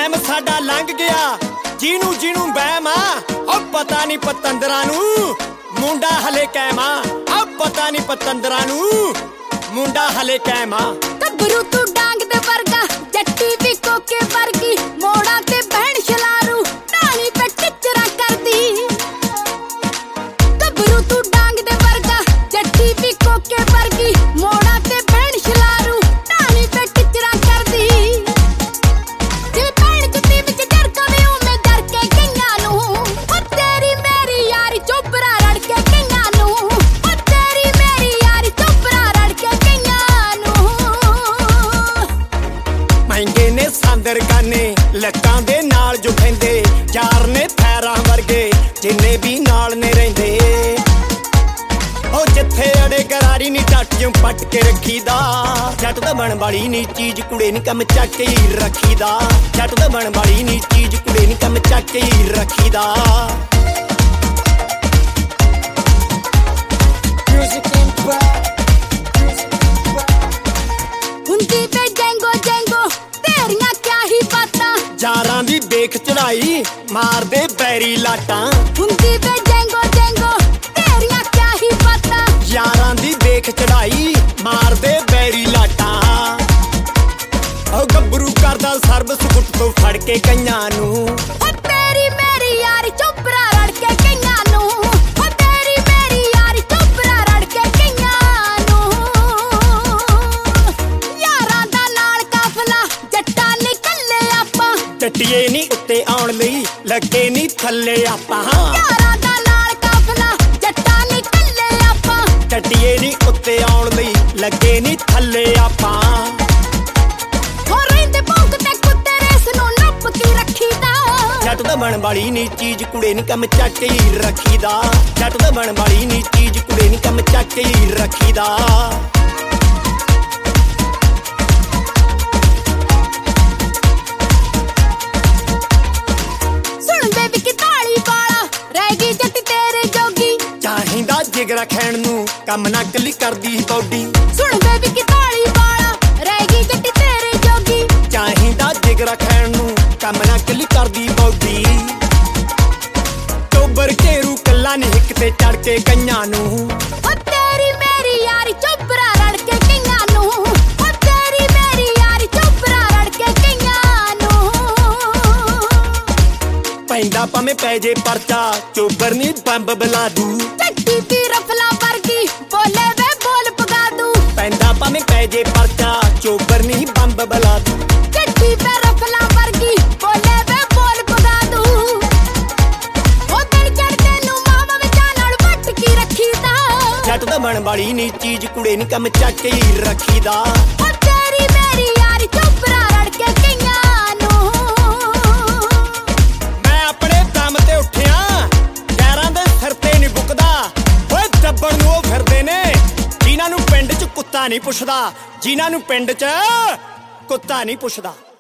Time ਸਾਡਾ ਲੰਘ ਗਿਆ ਜਿਹਨੂੰ ਜਿਹਨੂੰ ਵਹਿਮ ਆ ਉਹ ਪਤਾ ਨਹੀਂ ਪਤੰਦਰਾਂ ਨੂੰ ਮੁੰਡਾ ਹਲੇ ਕਾਇਮ ਆ ਉਹ ਪਤਾ ਨਹੀਂ ਪਤੰਦਰਾਂ ਨੂੰ ਮੁੰਡਾ ਹਲੇ ਕਾਇਮ ਆ। ਗੱਭਰੂ ਤੂੰ ਡਾਂਗ ਦੇ ਵਰਗਾ ਜੱਟੀ ਵੀ ਕੋਕੇ ਵਰਗੀ ਮੋੜਾਂ ਤੇ ਬਹਿਣ ਛਲਾਰੂ ਢਾਣੀ ਤੇ ਟਿਚਰਾਂ ਕਰਦੀ। ਗੱਭਰੂ ਤੂੰ ਡਾਂਗ ਦੇ ਵਰਗਾ ਜੱਟੀ ਵੀ ਕੋਕੇ ਵਰਗੀ ਮੋੜਾਂ ਤੇ ਬਹਿਣ ਛਲਾਰੂ ਢਾਣੀ ਤੇ ਟਿਚਰਾਂ ਕਰਦੀ। ਜੇ ਭੈਣ ਜੁੱਤੀ ਵਿੱਚ ਜਰਕਾ ਵੇ ਉਵੇਂ ਡਰ ਕੇ ਕਈਆਂ ਨੂੰ ਉਹ ਤੇਰੀ ਮੇਰੀ ਯਾਰੀ ਚੋਬਰਾ ਰੜ ਕੇ ਕਈਆਂ ਨੂੰ ਉਹ ਤੇਰੀ ਮੇਰੀ ਯਾਰੀ ਚੋਬਰਾ ਰੜ ਕੇ ਕਈਆਂ ਨੂੰ। ਮਹਿੰਗੇ ਨੇ ਸਾਂਦਰ ਗਾਨੇ ਲੱਕਾਂ ਦੇ ਨਾਲ ਜੋ ਖੈਂਦੇ ਯਾਰ ਨੇ ਥੈਰਾਂ ਵਰਗੇ ਜਿੰਨੇ ਵੀ ਨਾਲ ਨੇ ਰਹਿੰਦੇ। ਉਹ ਜਿੱਥੇ ਅੜੇ ਗਰਾਰੀ ਨੀ ਟੱਟ ਜਿਉਂ ਪੱਟ ਕੇ ਰੱਖੀਦਾ ਜੱਟ ਦਾ ਬਣ ਵਾਲੀ ਨੀ ਚੀਜ਼ ਕੁੜੇ ਨੀ ਕੰਮ ਚੱਕ ਕੇ ਹੀ ਰੱਖੀਦਾ। ਜੱਟ ਦਾ ਬਣ ਵਾਲੀ ਨੀ ਚੀਜ਼ ਕੁੜੇ ਨੀ ਕੰਮ ਚੱਕ ਕੇ ਹੀ ਰੱਖੀਦਾ। ਹੁੰਦੀ ਤੇ ਜੈਂਗੋ ਜੈਂਗੋ ਤੇਰੀਆਂ ਕਿਆ ਹੀ ਬਾਤਾਂ ਯਾਰਾਂ ਦੀ ਵੇਖ ਚੜਾਈ ਮਾਰਦੇ ਬੈਰੀ ਲਾਟਾਂ। ਹੁੰਦੀ ਤੇ ਜੈਂਗੋ ਜੈਂਗੋ ਤੇਰੀਆਂ ਕਿਆ ਹੀ ਬਾਤਾਂ ਯਾਰਾਂ ਦੀ ਵੇਖ ਚੜਾਈ ਮਾਰਦੇ ਬੈਰੀ ਲਾਟਾਂ। ਉਹ ਗੱਭਰੂ ਕਰਦਾ ਸਰਬ ਸੁਗੁੱਟ ਤੋਂ ਫੜ ਕੇ ਕਈਆਂ ਨੂੰ ਉਹ ਤੇਰੀ ਮੇਰੀ ਯਾਰੀ ਚੋਬਰਾ ਰੜ ਕੇ ਕਈਆਂ ਨੂੰ ਉਹ ਤੇਰੀ ਮੇਰੀ ਯਾਰੀ ਚੋਬਰਾ ਰੜ ਕੇ ਕਈਆਂ ਨੂੰ। ਯਾਰਾਂ ਦਾ ਨਾਲ ਕਾਫਲਾ ਜੱਟਾਂ ਨਿਕਲੇ ਆਪਾਂ ਟੱਟੀਏ ਨੀ ਉੱਤੇ ਆਉਣ ਲਈ ਲੱਗੇ ਨੀ ਥੱਲੇ ਆਪਾਂ। ਯਾਰਾਂ ਦਾ ਨਾਲ ਕਾਫਲਾ ਜੱਟਾਂ ਨਿਕਲੇ ਆਪਾਂ ਟੱਟੀਏ ਨੀ ਉੱਤੇ ਆਉਣ ਲਈ ਲੱਗੇ ਨੀ ਥੱਲੇ ਆਪਾਂ। ਹੋ ਰਹਿੰਦੇ ਭੌਂਕ ਤੇ ਕੁੱਤੇ ਰੇਸ ਨੂੰ ਨੱਪ ਕੇ ਰੱਖੀਦਾ। ਜੱਟ ਦਾ ਬਣ ਵਾਲੀ ਨੀ ਚੀਜ਼ ਕੁੜੇ ਨੀ ਕੰਮ ਚੱਕ ਕੇ ਹੀ ਰੱਖੀਦਾ। ਜੱਟ ਦਾ ਬਣ ਵਾਲੀ ਨੀ ਚੀਜ਼ ਕੁੜੇ ਨੀ ਕੰਮ ਚੱਕ ਕੇ ਹੀ ਰੱਖੀਦਾ। ਸੁਣ ਬੇਬੀ ਕੀ ਤਾਲੀ ਵਾਲਾ ਰਹਿ ਗਈ ਜੱਟ ਤੇਰੇ ਜੋਗੀ। ਚਾਹੀਦਾ ਜਿਗਰਾ ਖੈਣ ਨੂੰ ਕੰਮ ਨਾ ਕੱਲੀ ਕਰਦੀ ਬੌਡੀ। ਸੁਣ ਬੇਬੀ ਕੀ ਤਾਲੀ ਵਾਲਾ ਰਹਿ ਗਈ ਜੱਟ ਤੇਰੇ ਜੋਗੀ। ਚਾਹੀਦਾ ਜਿਗਰਾ ਖੈਣ ਨੂੰ ਕੰਮ ਨਾ ਕੱਲੀ ਕਰਦੀ ਬੌਡੀ। ਟੋਬਰ ਘੇਰੂ ਕੱਲਾ ਨੀ ਹਿੱਕ ਤੇ ਚੜ ਕੇ ਕਈਆਂ ਨੂੰ ਉਹ ਤੇਰੀ ਮੇਰੀ ਯਾਰੀ ਚੋਬਰਾ ਰੜ ਕੇ ਕਈਆਂ ਨੂੰ ਉਹ ਤੇਰੀ ਮੇਰੀ ਯਾਰੀ ਚੋਬਰਾ ਰੜ ਕੇ ਕਈਆਂ ਨੂੰ। ਪੈਂਦਾ ਭਾਵੇਂ ਪੈ ਜੇ ਪਰਚਾ ਚੋਬਰ ਨੀ ਬੰਬ ਬਲਾ ਦੂ। ਜੱਟੀ ਦੀ ਰਫਲਾ ਵਰਗੀ ਬੋਲੇ ਵੇ ਬੋਲ ਪਗਾ ਦੂ। ਪੈਂਦਾ ਭਾਵੇਂ ਪੈ ਜੇ ਪਰਚਾ ਚੋਬਰ ਨੀ ਬੰਬ ਬਲਾ ਦੂ। ਜੱਟੀ ਤੇ ਰਫਲਾ ਵਰਗੀ ਬੋਲੇ ਵੇ ਬੋਲ ਪਗਾ ਦੂ। ਉਹ ਦਿਨ ਚੜ੍ਹਦੇ ਨੂੰ ਮਾਵਾ ਵਿਚਾਂ ਨਾਲ ਵੱਟ ਕੇ ਰੱਖੀਦਾ। ਜੱਟ ਦਾ ਬਣ ਵਾਲੀ ਨੀ ਚੀਜ਼ ਕੁੜੇ ਨੀ ਕੰਮ ਚੱਕ ਕੇ ਹੀ ਰੱਖੀਦਾ। ਉਹ ਤੇਰੀ ਮੇਰੀ ਯਾਰੀ ਚੋਬਰਾ ਰੜ ਕੇ ਕਈਆਂ ਨੂੰ। ਮੈਂ ਆਪਣੇ ਦਮ ਤੇ ਉੱਠਿਆ ਗੈਰਾਂ ਦੇ ਸਿਰ ਤੇ ਨੀ ਬੁਕਦਾ। ਓਏ ਦੱਬਣ ਨੂੰ ਉਹ ਫਿਰਦੇ ਨੇ ਜਿਨ੍ਹਾਂ ਨੂੰ ਪਿੰਡ 'ਚ ਕੁੱਤਾ ਨਹੀਂ ਪੁੱਛਦਾ। ਜਿਨ੍ਹਾਂ ਨੂੰ ਪਿੰਡ 'ਚ ਕੁੱਤਾ ਨਹੀਂ ਪੁੱਛਦਾ।